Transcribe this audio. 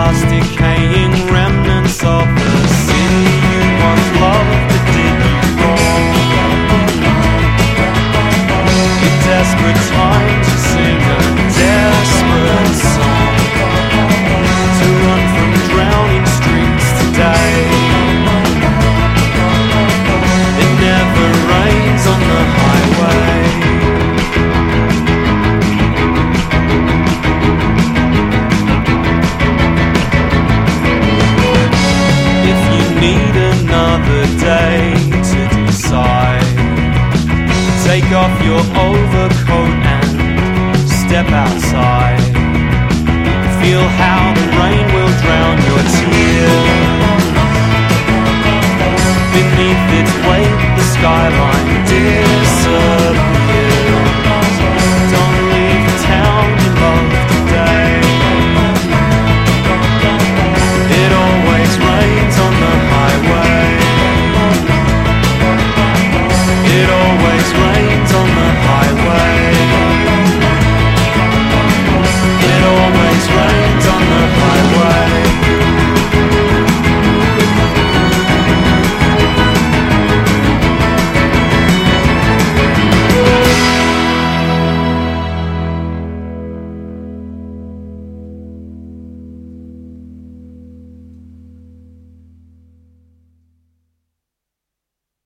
last decaying remnants of the city you once loved but did you wrong. In desperate times you sing a desperate song to run from drowning streets today. It never rains on the highway. Need another day to decide. Take off your overcoat and step outside. Feel how